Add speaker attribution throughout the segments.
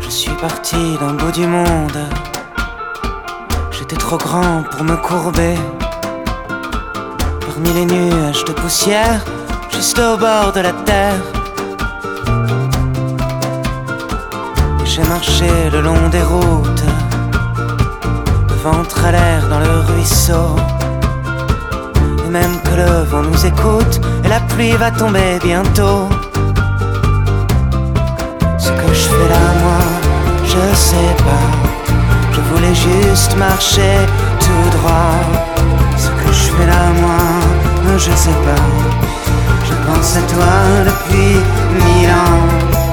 Speaker 1: Je suis parti d'un bout du monde. J'étais trop grand pour me courber. Parmi les nuages de poussière, juste au bord de la terre. J'ai marché le long des routes, le ventre à l'air dans le ruisseau. Et même que le vent nous écoute, et la pluie va tomber bientôt. Ce que je fais là, moi, je sais pas. Je voulais juste marcher tout droit. Ce que je fais là, moi, je sais pas. Je pense à toi depuis 1000 ans.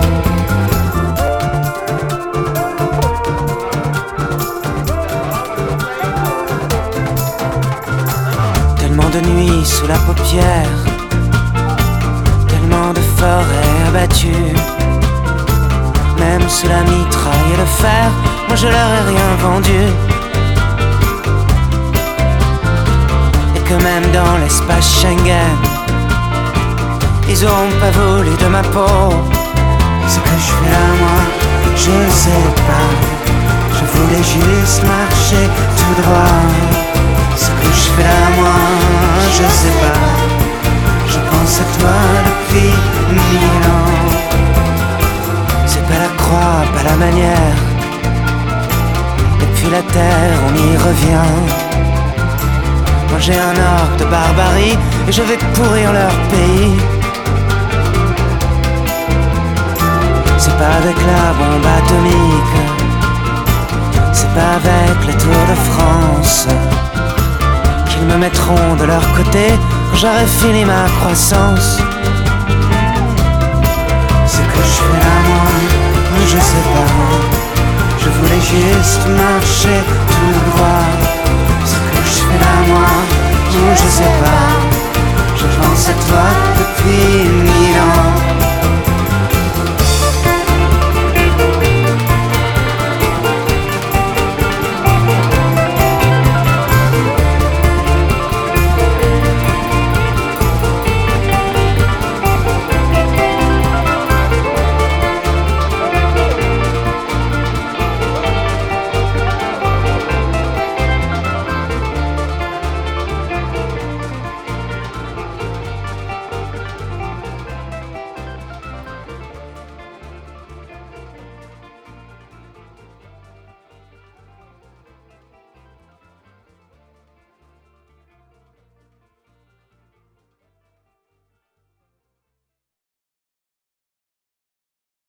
Speaker 1: Tellement de nuits sous la paupière, tellement de forêts abattues. Même sous la mitraille et le fer, moi je leur ai rien vendu. Et que même dans l'espace Schengen, ils auront pas voulu de ma peau. Ce que je fais là, moi, je sais pas. Je voulais juste marcher tout droit. Ce que je fais là, moi, je sais pas. Je pense à toi depuis 1000 ans. C'est pas la croix, pas la manière. Et puis la terre, on y revient. Moi j'ai un orgue de barbarie et je vais pourrir leur pays. C'est pas avec la bombe atomique, c'est pas avec les Tours de France qu'ils me mettront de leur côté quand j'aurai fini ma croissance. Ce que je fais là, moi, je sais pas. Je voulais juste marcher tout droit. Ce que je fais là, moi, je sais pas. Je pense à toi depuis 1000 ans.